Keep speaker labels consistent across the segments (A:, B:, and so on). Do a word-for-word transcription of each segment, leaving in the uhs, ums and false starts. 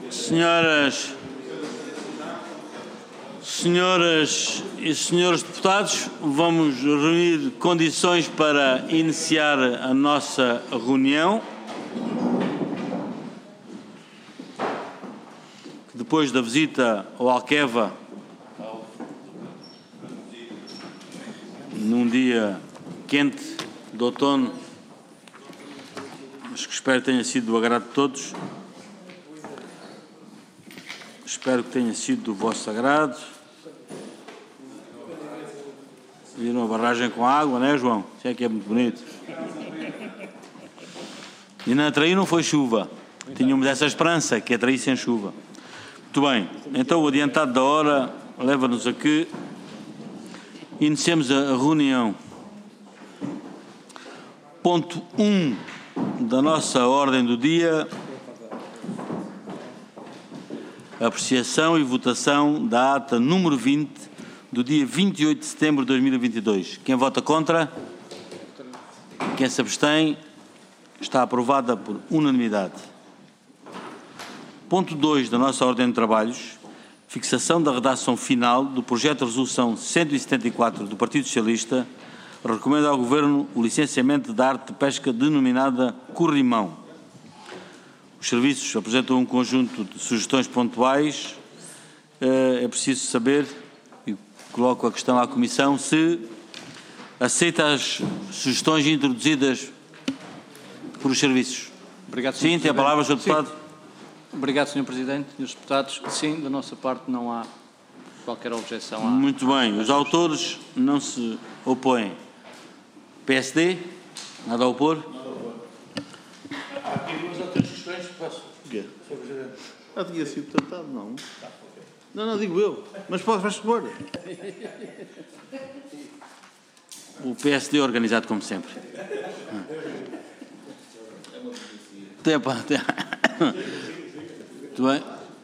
A: Senhoras, senhoras e senhores deputados, vamos reunir condições para iniciar a nossa reunião. Depois da visita ao Alqueva, num dia quente de outono, mas que espero tenha sido do agrado de todos. Espero que tenha sido do vosso agrado. Viram a barragem com água, não é, João? Isso é que é muito bonito. E na Traí não foi chuva. Tínhamos essa esperança, que é Traí sem chuva. Muito bem. Então, o adiantado da hora leva-nos a que iniciemos a reunião. Ponto um da nossa ordem do dia: apreciação e votação da ata número vinte do dia vinte e oito de setembro de dois mil e vinte e dois. Quem vota contra? Quem se abstém? Está aprovada por unanimidade. Ponto dois da nossa ordem de trabalhos: fixação da redação final do projeto de resolução cento e setenta e quatro do Partido Socialista, recomenda ao Governo o licenciamento da arte de pesca denominada corrimão. Os serviços apresentam um conjunto de sugestões pontuais. É preciso saber, e coloco a questão à Comissão, se aceita as sugestões introduzidas por os serviços.
B: Obrigado, senhor
A: Sim, tem a palavra, senhor Deputado.
B: Sim. Obrigado, senhor Presidente. Senhores deputados, sim, da nossa parte não há qualquer objeção. À...
A: Muito bem. Os autores não se opõem. P S D? Nada a opor?
C: Há aqui duas ou três questões que posso. O quê? senhor Presidente. Já tinha sido tratado, não? Não, não, digo eu. Mas pode, faz favor.
A: O P S D é organizado como sempre. Tem, pá, tem. Muito bem.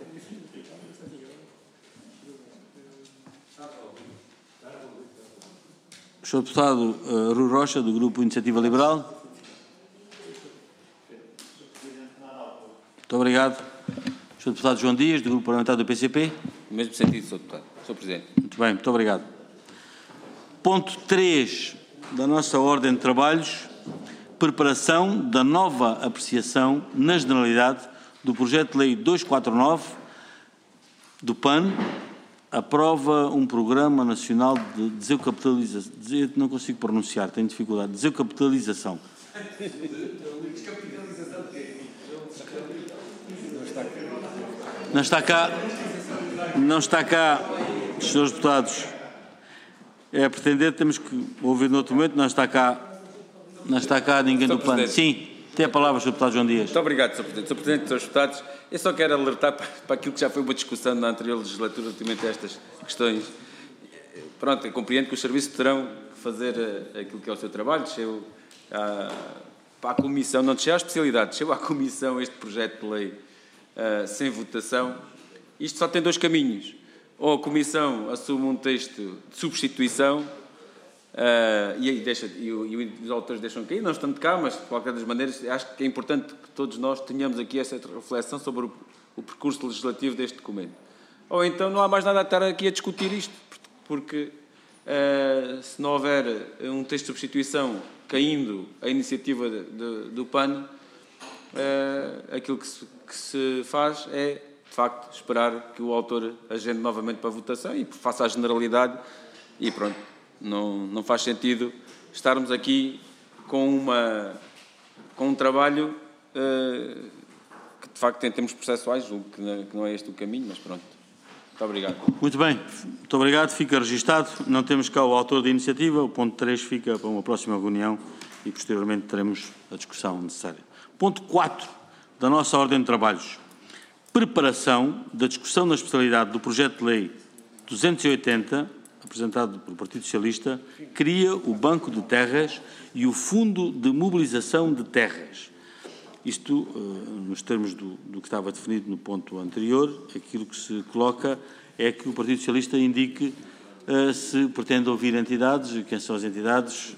A: senhor Deputado uh, Rui Rocha, do Grupo Iniciativa Liberal. Muito obrigado. senhor Deputado João Dias, do Grupo Parlamentar do P C P.
D: No mesmo sentido, senhor Deputado. senhor Presidente.
A: Muito bem, muito obrigado. Ponto três da nossa ordem de trabalhos: preparação da nova apreciação na Generalidade do projeto de lei duzentos e quarenta e nove do P A N, aprova um programa nacional de descapitalização. Não consigo pronunciar, tenho dificuldade. Descapitalização. Não está cá, não está cá, senhores deputados. É a pretender, temos que ouvir no outro momento, não está cá, não está cá ninguém do P A N. Sim, tem a palavra, senhor Deputado João Dias.
D: Muito obrigado, senhor Presidente. senhor Presidente, senhores deputados, eu só quero alertar para, para aquilo que já foi uma discussão na anterior legislatura relativamente a estas questões. Pronto, eu compreendo que os serviços terão que fazer aquilo que é o seu trabalho. Desceu à, para a Comissão, não desceu à especialidade, desceu à Comissão este projeto de lei uh, sem votação. Isto só tem dois caminhos. Ou a Comissão assume um texto de substituição uh, e, deixa, e, e os autores deixam cair, não estando cá, mas de qualquer das maneiras acho que é importante que todos nós tenhamos aqui essa reflexão sobre o, o percurso legislativo deste documento. Ou então não há mais nada a estar aqui a discutir isto, porque uh, se não houver um texto de substituição caindo a iniciativa de, de, do P A N, uh, aquilo que se, que se faz é, de facto, esperar que o autor agende novamente para a votação e faça a generalidade e pronto. Não, não faz sentido estarmos aqui com, uma, com um trabalho uh, que, de facto, em termos processuais, julgo que não, que não é este o caminho, mas pronto. Muito obrigado.
A: Muito bem. Muito obrigado. Fica registado. Não temos cá o autor da iniciativa. O ponto três fica para uma próxima reunião e, posteriormente, teremos a discussão necessária. Ponto quatro da nossa ordem de trabalhos: preparação da discussão na especialidade do projeto de lei duzentos e oitenta, apresentado pelo Partido Socialista, cria o Banco de Terras e o Fundo de Mobilização de Terras. Isto, nos termos do, do que estava definido no ponto anterior, aquilo que se coloca é que o Partido Socialista indique uh, se pretende ouvir entidades, quem são as entidades,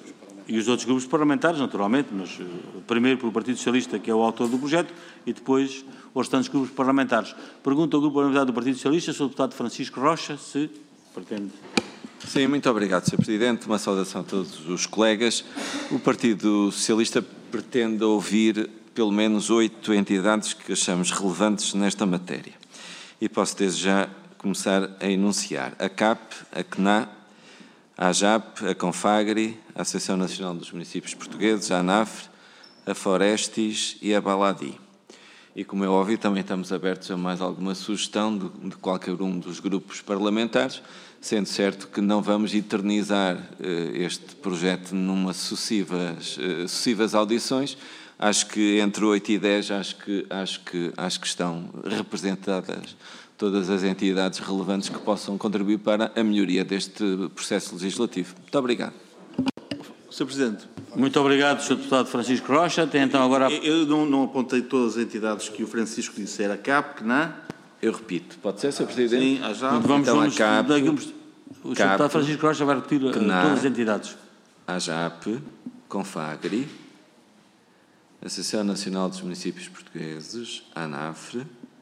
A: e os outros grupos parlamentares, naturalmente, mas uh, primeiro pelo Partido Socialista, que é o autor do projeto, e depois os restantes grupos parlamentares. Pergunto ao grupo parlamentar do Partido Socialista, senhor deputado Francisco Rocha, se pretende...
E: Sim, muito obrigado, senhor Presidente. Uma saudação a todos os colegas. O Partido Socialista pretende ouvir pelo menos oito entidades que achamos relevantes nesta matéria. E posso desde já começar a enunciar a C A P, a C N A, a AJAP, a Confagri, a Associação Nacional dos Municípios Portugueses, a ANAFRE, a Forestis e a Baladi. E, como é óbvio, também estamos abertos a mais alguma sugestão de, de qualquer um dos grupos parlamentares, sendo certo que não vamos eternizar eh, este projeto numa sucessivas, eh, sucessivas audições. Acho que entre oito e dez acho que, acho que, acho que estão representadas todas as entidades relevantes que possam contribuir para a melhoria deste processo legislativo. Muito obrigado.
C: senhor Presidente.
A: Muito obrigado, senhor deputado Francisco Rocha. Tem então agora...
C: Eu não, não apontei todas as entidades que o Francisco disse. Era a C A P, C N A...
E: Eu repito. Pode ser, senhor Presidente?
C: Sim, a AJAP.
A: Vamos,
E: então,
A: vamos,
E: a C A P,
A: o senhor deputado Francisco Rocha vai repetir uh, todas as entidades.
E: A AJAP, Confagri, Associação Nacional dos Municípios Portugueses, a ANAFRE,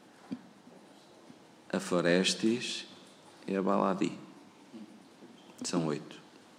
E: a Forestis e a Baladi. São oito.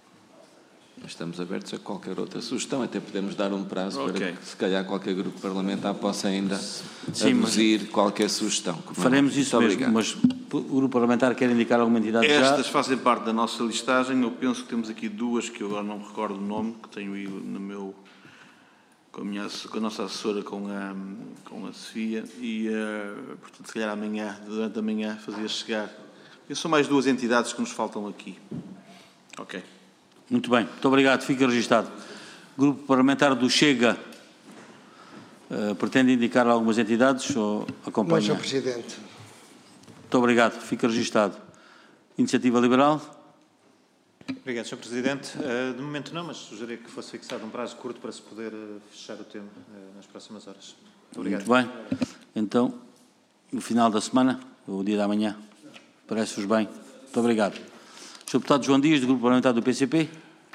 E: Estamos abertos a qualquer outra sugestão, até podemos dar um prazo okay. para que, se calhar, qualquer grupo parlamentar possa ainda aduzir qualquer sugestão.
A: Faremos isso Muito mesmo, obrigado. Mas o grupo parlamentar quer indicar alguma entidade
C: Estas
A: já?
C: Estas fazem parte da nossa listagem. Eu penso que temos aqui duas que eu agora não me recordo o nome, que tenho aí no meu... Com a, minha, com a nossa assessora, com a, com a Sofia, e, uh, portanto, se calhar amanhã, durante a manhã, fazia chegar. São mais duas entidades que nos faltam aqui. Ok.
A: Muito bem, muito obrigado, fica registado. Grupo parlamentar do Chega, uh, pretende indicar algumas entidades ou acompanha?
F: Não, senhor Presidente.
A: Muito obrigado, fica registado. Iniciativa Liberal?
G: Obrigado, senhor Presidente. Uh, de momento não, mas sugeria que fosse fixado um prazo curto para se poder uh, fechar o tema uh, nas próximas horas. Muito obrigado.
A: Muito bem. Então, no final da semana, ou o dia da manhã, parece-vos bem. Muito obrigado. senhor Deputado João Dias, do Grupo Parlamentar do P C P.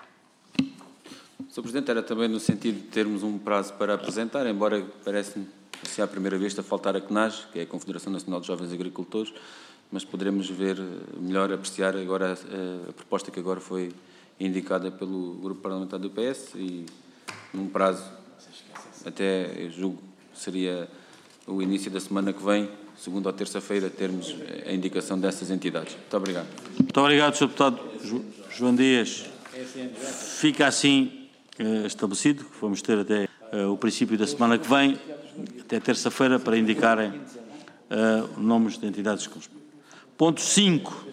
D: senhor Presidente, era também no sentido de termos um prazo para apresentar, embora parece-me, se é a primeira vez, a faltar a C N A G, que é a Confederação Nacional de Jovens Agricultores, mas poderemos ver melhor, apreciar agora a, a proposta que agora foi indicada pelo Grupo Parlamentar do P S e num prazo, até eu julgo, seria o início da semana que vem, segunda ou terça-feira, termos a indicação dessas entidades. Muito obrigado.
A: Muito obrigado, senhor Deputado João Dias. Fica assim uh, estabelecido, que vamos ter até uh, o princípio da semana que vem, até terça-feira, para indicarem uh, nomes de entidades. Ponto cinco.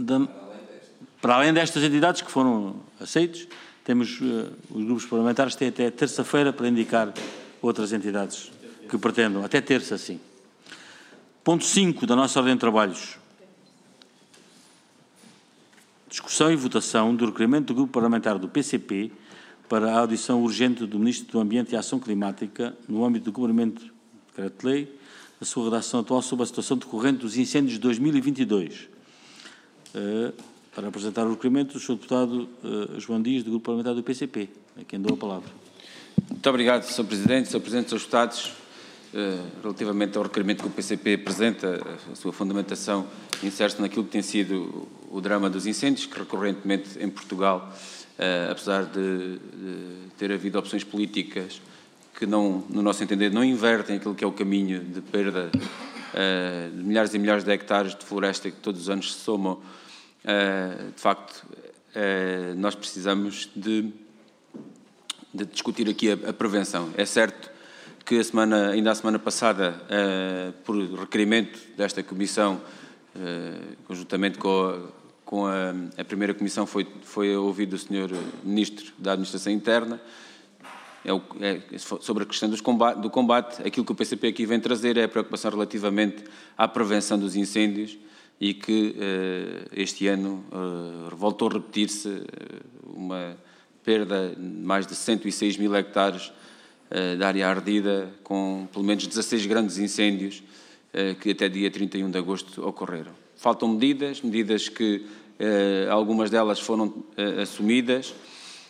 A: Para além destas entidades que foram aceites, temos uh, os grupos parlamentares têm até terça-feira para indicar outras entidades que pretendam. Até terça, sim. Ponto cinco da nossa ordem de trabalhos. Discussão e votação do requerimento do Grupo Parlamentar do P C P para a audição urgente do Ministro do Ambiente e Ação Climática no âmbito do cumprimento do Decreto-Lei, a sua redação atual sobre a situação decorrente dos incêndios de dois mil e vinte e dois. Uh, para apresentar o requerimento, o senhor Deputado uh, João Dias, do Grupo Parlamentar do P C P, a quem dou a palavra.
D: Muito obrigado, senhor Presidente, senhor Presidente, senhores Deputados. Relativamente ao requerimento que o P C P apresenta, a sua fundamentação insere-se naquilo que tem sido o drama dos incêndios, que recorrentemente em Portugal, apesar de ter havido opções políticas que, não, no nosso entender, não invertem aquilo que é o caminho de perda de milhares e milhares de hectares de floresta que todos os anos se somam, de facto, nós precisamos de, de discutir aqui a, a prevenção. É certo que a semana, ainda a semana passada, uh, por requerimento desta Comissão, uh, conjuntamente com, a, com a, a primeira Comissão, foi, foi ouvido o senhor Ministro da Administração Interna, é o, é, sobre a questão dos combate, do combate. Aquilo que o P C P aqui vem trazer é a preocupação relativamente à prevenção dos incêndios e que uh, este ano uh, voltou a repetir-se uh, uma perda de mais de cento e seis mil hectares da área ardida, com pelo menos dezasseis grandes incêndios que até dia trinta e um de agosto ocorreram. Faltam medidas, medidas que algumas delas foram assumidas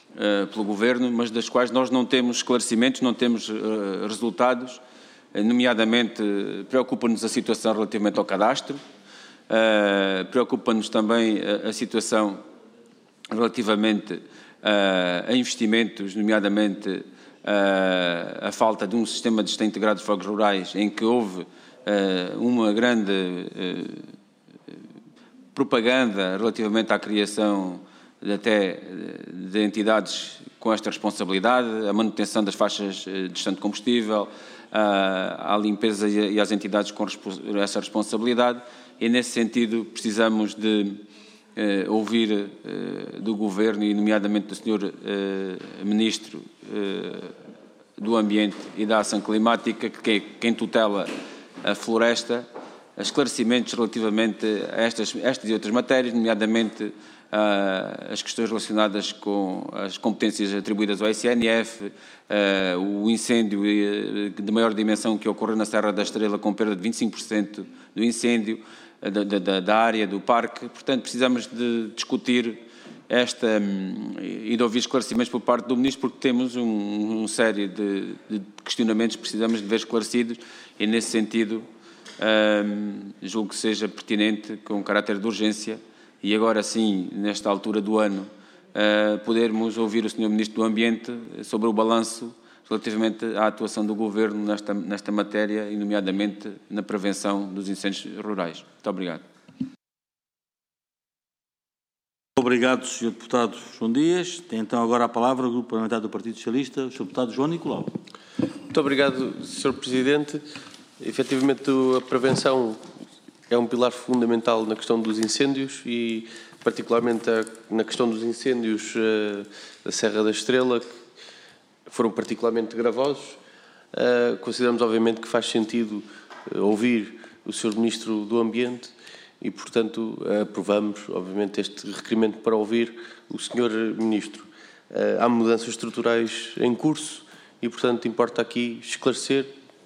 D: uh, pelo Governo, mas das quais nós não temos esclarecimentos, não temos uh, resultados, uh, nomeadamente uh, preocupa-nos a situação relativamente ao cadastro, uh, preocupa-nos também a, a situação relativamente uh, a investimentos, nomeadamente uh, a falta de um sistema de gestão integrado dos fogos rurais, em que houve uh, uma grande uh, propaganda relativamente à criação de, até de entidades com esta responsabilidade, a manutenção das faixas de gestão de combustível, à, à limpeza e às entidades com essa responsabilidade, e nesse sentido precisamos de eh, ouvir eh, do Governo e nomeadamente do senhor eh, Ministro eh, do Ambiente e da Ação Climática, que é quem tutela a floresta, esclarecimentos relativamente a estas, estas e outras matérias, nomeadamente uh, as questões relacionadas com as competências atribuídas ao S N F, uh, o incêndio de maior dimensão que ocorreu na Serra da Estrela, com perda de vinte e cinco por cento do incêndio, uh, da, da, da área do parque. Portanto, precisamos de discutir esta um, e de ouvir esclarecimentos por parte do Ministro, porque temos um, um série de, de questionamentos que precisamos de ver esclarecidos, e nesse sentido Um, julgo que seja pertinente, com caráter de urgência, e agora sim, nesta altura do ano, uh, podermos ouvir o senhor Ministro do Ambiente sobre o balanço relativamente à atuação do Governo nesta, nesta matéria, e nomeadamente na prevenção dos incêndios rurais. Muito obrigado.
A: Obrigado, senhor Deputado João Dias. Tem então agora a palavra o Grupo Parlamentar do Partido Socialista, o senhor Deputado João Nicolau.
F: Muito obrigado, senhor Presidente. Efetivamente, a prevenção é um pilar fundamental na questão dos incêndios e, particularmente, na questão dos incêndios da Serra da Estrela, que foram particularmente gravosos. Consideramos, obviamente, que faz sentido ouvir o senhor Ministro do Ambiente e, portanto, aprovamos, obviamente, este requerimento para ouvir o senhor Ministro. Há mudanças estruturais em curso e, portanto, importa aqui esclarecer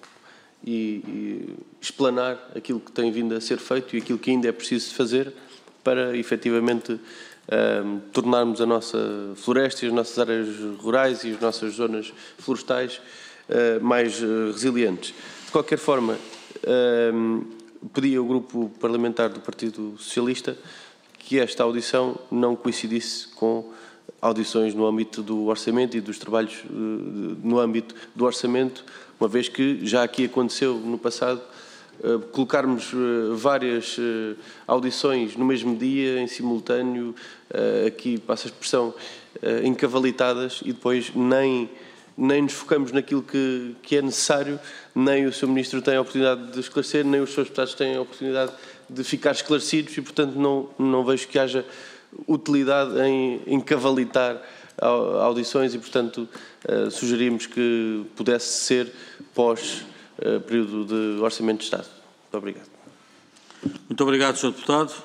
F: E, e explanar aquilo que tem vindo a ser feito e aquilo que ainda é preciso fazer para, efetivamente, um, tornarmos a nossa floresta e as nossas áreas rurais e as nossas zonas florestais uh, mais uh, resilientes. De qualquer forma, um, pedi ao Grupo Parlamentar do Partido Socialista que esta audição não coincidisse com audições no âmbito do orçamento e dos trabalhos uh, no âmbito do orçamento, uma vez que já aqui aconteceu no passado uh, colocarmos uh, várias uh, audições no mesmo dia, em simultâneo, uh, aqui passa a expressão, uh, encavalitadas, e depois nem, nem nos focamos naquilo que, que é necessário, nem o senhor Ministro tem a oportunidade de esclarecer, nem os seus deputados têm a oportunidade de ficar esclarecidos, e, portanto, não, não vejo que haja utilidade em encavalitar audições e, portanto, uh, sugerimos que pudesse ser pós uh, período de Orçamento de Estado. Muito obrigado.
A: Muito obrigado, senhor Deputado.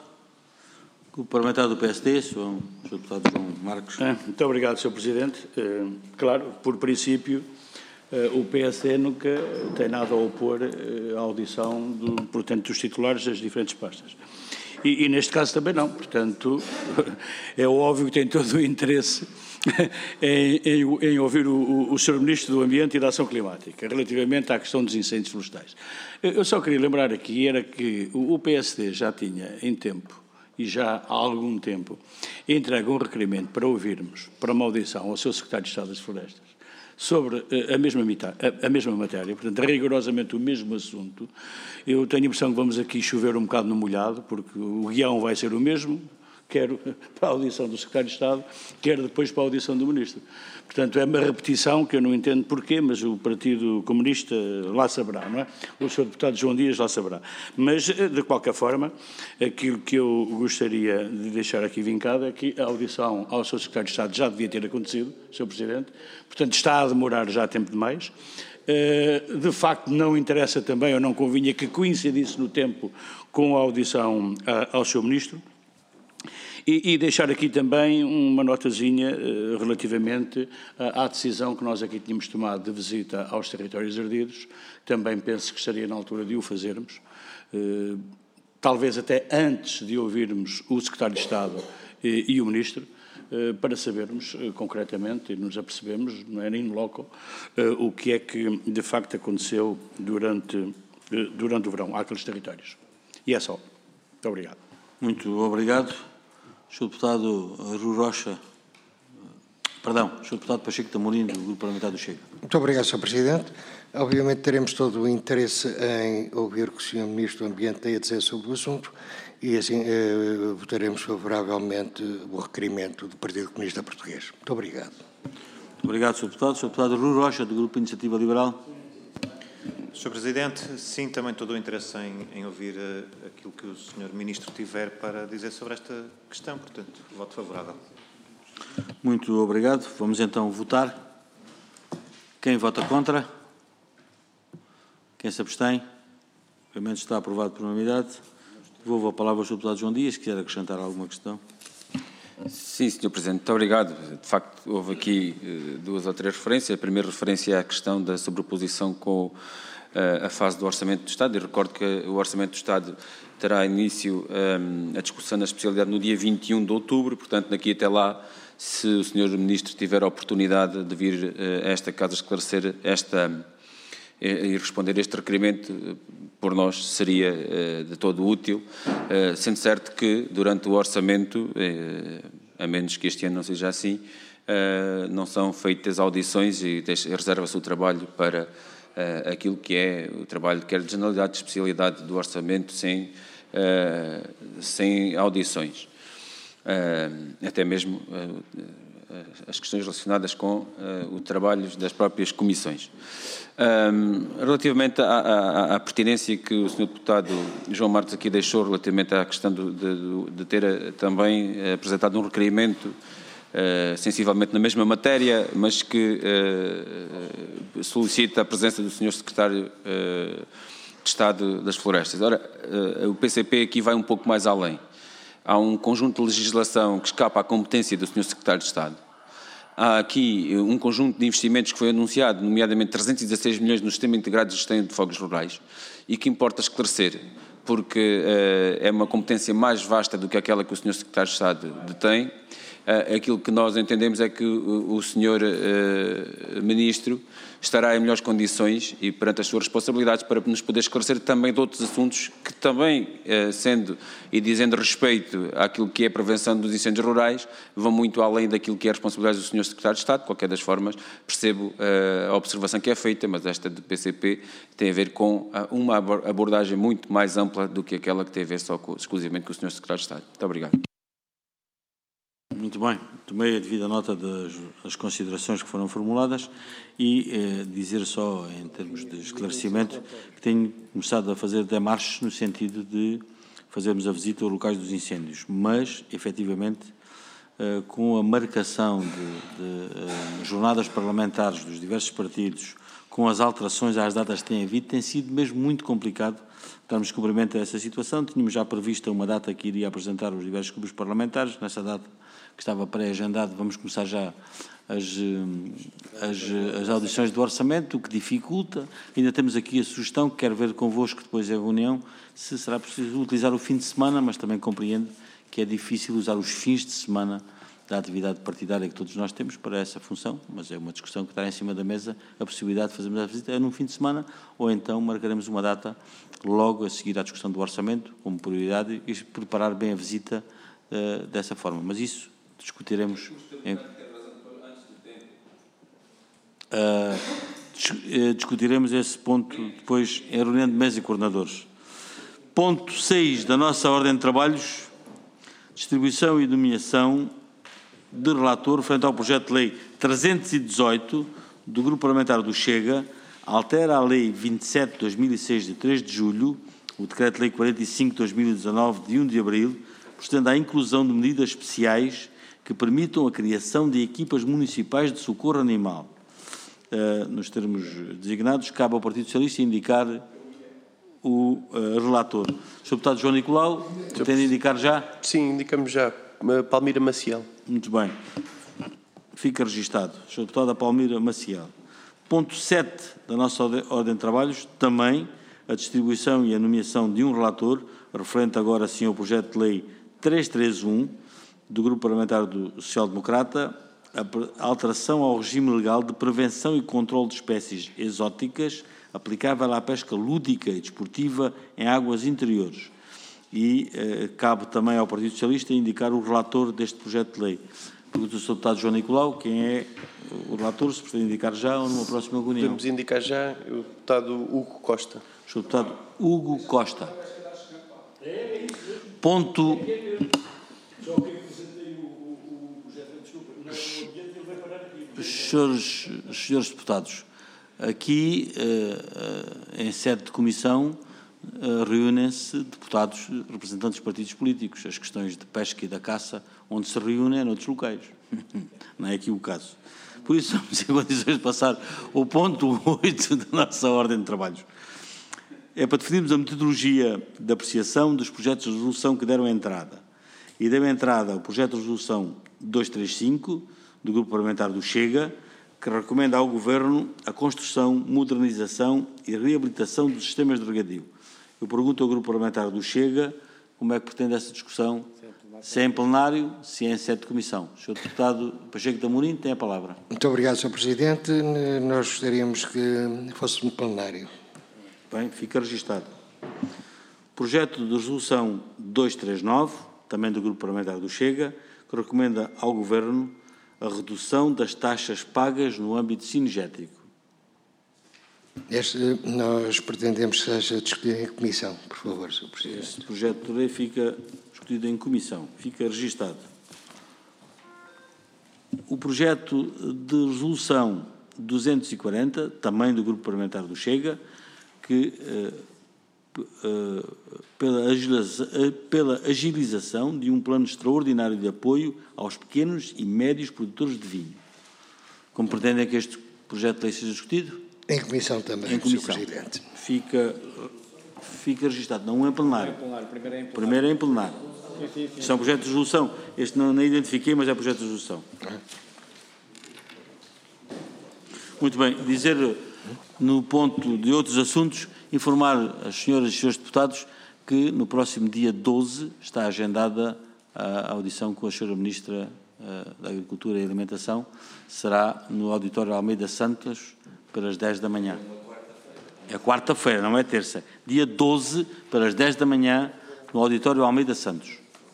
A: O Parlamentar do P S D, senhor Deputado João Marcos.
H: Muito obrigado, senhor Presidente. Uh, claro, por princípio, uh, o P S D nunca tem nada a opor uh, à audição do, portanto, dos titulares das diferentes pastas. E, e neste caso também não. Portanto, é óbvio que tem todo o interesse em, em, em ouvir o, o, o senhor Ministro do Ambiente e da Ação Climática, relativamente à questão dos incêndios florestais. Eu só queria lembrar aqui era que o, o P S D já tinha, em tempo, e já há algum tempo, entregue um requerimento para ouvirmos, para uma audição ao seu Secretário de Estado das Florestas, sobre a mesma, a, a mesma matéria, portanto, rigorosamente o mesmo assunto. Eu tenho a impressão que vamos aqui chover um bocado no molhado, porque o guião vai ser o mesmo, quer para a audição do Secretário de Estado, quer depois para a audição do Ministro. Portanto, é uma repetição que eu não entendo porquê, mas o Partido Comunista lá saberá, não é? O senhor Deputado João Dias lá saberá. Mas, de qualquer forma, aquilo que eu gostaria de deixar aqui vincado é que a audição ao senhor Secretário de Estado já devia ter acontecido, senhor Presidente, portanto, está a demorar já tempo demais. De facto, não interessa também, ou não convinha, que coincidisse no tempo com a audição ao senhor Ministro. E, e deixar aqui também uma notazinha uh, relativamente uh, à decisão que nós aqui tínhamos tomado de visita aos territórios ardidos. Também penso que estaria na altura de o fazermos, uh, talvez até antes de ouvirmos o Secretário de Estado e, e o Ministro, para sabermos concretamente e nos apercebemos, não é, in loco, o que é que de facto aconteceu durante, durante o verão àqueles territórios. E é só. Muito obrigado.
A: Muito obrigado. senhor Deputado Rui Rocha, perdão, senhor Deputado Pacheco de Amorim, do Grupo Parlamentar do Chega.
I: Muito obrigado, senhor Presidente. Obviamente teremos todo o interesse em ouvir o que o senhor Ministro do Ambiente tem a dizer sobre o assunto e assim eh, votaremos favoravelmente o requerimento do Partido Comunista Português. Muito obrigado.
A: Muito obrigado, senhor Deputado. senhor Deputado Rui Rocha, do Grupo Iniciativa Liberal.
G: senhor Presidente, sim, também todo o interesse em, em ouvir uh, aquilo que o senhor Ministro tiver para dizer sobre esta questão, portanto, voto favorável.
A: Muito obrigado. Vamos então votar. Quem vota contra? Quem se abstém? O requerimento está aprovado por unanimidade. Devolvo a palavra ao senhor Deputado João Dias, se quiser acrescentar alguma questão.
D: Sim, senhor Presidente, muito obrigado. De facto, houve aqui uh, duas ou três referências. A primeira referência é a questão da sobreposição com uh, a fase do Orçamento do Estado. Eu recordo que o Orçamento do Estado terá início um, a discussão na especialidade no dia vinte e um de outubro, portanto, daqui até lá, se o senhor Ministro tiver a oportunidade de vir uh, a esta Casa esclarecer esta e responder a este requerimento, por nós seria uh, de todo útil, uh, sendo certo que durante o orçamento, uh, a menos que este ano não seja assim, uh, não são feitas audições e reserva-se o trabalho para uh, aquilo que é o trabalho quer de generalidade, de especialidade do orçamento, sem, uh, sem audições. Uh, até mesmo uh, as questões relacionadas com uh, o trabalho das próprias comissões. Um, relativamente à, à, à pertinência que o senhor Deputado João Marques aqui deixou relativamente à questão do, de, de ter uh, também uh, apresentado um requerimento uh, sensivelmente na mesma matéria, mas que uh, solicita a presença do senhor Secretário uh, de Estado das Florestas. Ora, uh, o P C P aqui vai um pouco mais além. Há um conjunto de legislação que escapa à competência do senhor Secretário de Estado. Há aqui um conjunto de investimentos que foi anunciado, nomeadamente trezentos e dezasseis milhões no Sistema Integrado de Gestão de Fogos Rurais, e que importa esclarecer, porque uh, é uma competência mais vasta do que aquela que o senhor Secretário de Estado detém. Uh, aquilo que nós entendemos é que o, o senhor uh, Ministro estará em melhores condições e perante as suas responsabilidades para nos poder esclarecer também de outros assuntos que também, uh, sendo e dizendo respeito àquilo que é a prevenção dos incêndios rurais, vão muito além daquilo que é a responsabilidade do senhor Secretário de Estado. De qualquer das formas, percebo uh, a observação que é feita, mas esta do P C P tem a ver com uh, uma abordagem muito mais ampla do que aquela que tem a ver só com, exclusivamente com o senhor Secretário de Estado. Muito obrigado.
A: Muito bem, tomei a devida nota das, das considerações que foram formuladas e eh, dizer só, em termos de esclarecimento, que tenho começado a fazer demarches no sentido de fazermos a visita aos locais dos incêndios, mas, efetivamente, eh, com a marcação de, de eh, jornadas parlamentares dos diversos partidos, com as alterações às datas que têm havido, tem sido mesmo muito complicado darmos cumprimento a essa situação. Tínhamos já prevista uma data que iria apresentar os diversos grupos parlamentares. Nessa data que estava pré-agendado, vamos começar já as, as, as audições do orçamento, o que dificulta. Ainda temos aqui a sugestão, que quero ver convosco depois da reunião, se será preciso utilizar o fim de semana, mas também compreendo que é difícil usar os fins de semana da atividade partidária que todos nós temos para essa função, mas é uma discussão que está em cima da mesa, a possibilidade de fazermos a visita é num fim de semana, ou então marcaremos uma data logo a seguir à discussão do orçamento, como prioridade, e preparar bem a visita uh, dessa forma. Mas isso discutiremos em, uh, discutiremos esse ponto depois em reunião de mesa e coordenadores. Ponto seis da nossa ordem de trabalhos, distribuição e nomeação de relator frente ao projeto de lei trezentos e dezoito do Grupo Parlamentar do Chega, altera a Lei vinte e sete de dois mil e seis de três de julho, o Decreto-Lei quarenta e cinco de dois mil e dezanove de um de abril, procedendo à inclusão de medidas especiais que permitam a criação de equipas municipais de socorro animal. Uh, nos termos designados, cabe ao Partido Socialista indicar o uh, relator. senhor Deputado João Nicolau, pretende indicar já?
F: Sim, indicamos já. Palmira Maciel.
A: Muito bem. Fica registado. senhor Deputado Palmira Maciel. Ponto sete da nossa ordem de trabalhos, também a distribuição e a nomeação de um relator, referente agora sim ao projeto de lei trezentos e trinta e um, do Grupo Parlamentar do Social Democrata, a alteração ao regime legal de prevenção e controle de espécies exóticas aplicável à pesca lúdica e desportiva em águas interiores. E eh, cabe também ao Partido Socialista indicar o relator deste projeto de lei. Pergunto ao senhor Deputado João Nicolau, quem é o relator, se pretende indicar já ou numa próxima reunião?
F: Podemos indicar já o Deputado Hugo Costa.
A: O senhor Deputado Hugo Costa. Ponto... Senhores, senhores deputados, aqui, uh, uh, em sede de comissão, uh, reúnem-se deputados representantes de partidos políticos. As questões de pesca e da caça, onde se reúnem, é noutros locais. Não é aqui o caso. Por isso, estamos em condições de passar ao ponto oito da nossa ordem de trabalhos. É para definirmos a metodologia de apreciação dos projetos de resolução que deram entrada. E deu entrada ao projeto de resolução duzentos e trinta e cinco, do Grupo Parlamentar do Chega, que recomenda ao Governo a construção, modernização e reabilitação dos sistemas de regadio. Eu pergunto ao Grupo Parlamentar do Chega como é que pretende essa discussão, se é em plenário, se é em sede de comissão. O senhor Deputado Pacheco de Amorim tem a palavra.
I: Muito obrigado, senhor Presidente. Nós gostaríamos que fosse no plenário.
A: Bem, fica registado. Projeto de resolução duzentos e trinta e nove, também do Grupo Parlamentar do Chega, que recomenda ao Governo a redução das taxas pagas no âmbito cinegético.
I: Este nós pretendemos que seja discutido em comissão, por favor, senhor Presidente.
A: Este projeto de lei fica discutido em comissão, fica registado. O projeto de resolução duzentos e quarenta, também do Grupo Parlamentar do Chega, que eh, eh, pela, agiliza, pela agilização de um plano extraordinário de apoio aos pequenos e médios produtores de vinho. Como pretendem que este projeto de lei seja discutido?
I: Em comissão também,
A: em comissão.
I: senhor Presidente.
A: Fica, fica registado, não é em plenário. Primeiro é em plenário. Isto é um projeto de resolução. Este não, não identifiquei, mas é projeto de resolução. Muito bem. Dizer, no ponto de outros assuntos, informar as senhoras e senhores deputados que no próximo dia doze está agendada a audição com a senhora Ministra da Agricultura e Alimentação. Será no Auditório Almeida Santos, pelas dez da manhã. É quarta-feira, não é terça. Dia doze, pelas dez da manhã, no Auditório Almeida Santos.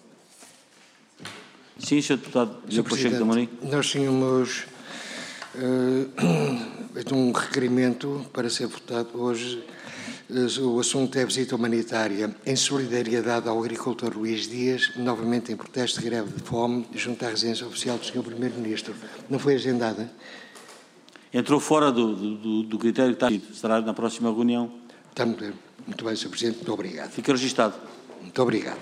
A: Sim, senhor Deputado
I: senhor
A: Pacheco de Amorim.
I: Nós tínhamos uh, um requerimento para ser votado hoje. O assunto é a visita humanitária em solidariedade ao agricultor Luís Dias, novamente em protesto de greve de fome, junto à residência oficial do senhor Primeiro-Ministro. Não foi agendada?
A: Entrou fora do, do, do critério que está escrito. Será na próxima reunião.
I: Está muito bem, muito bem, senhor Presidente. Muito obrigado.
A: Fica registado.
I: Muito obrigado.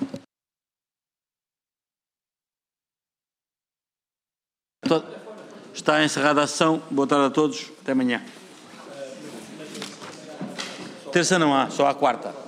A: Está encerrada a sessão. Boa tarde a todos. Até amanhã. Terça não há, só há quarta.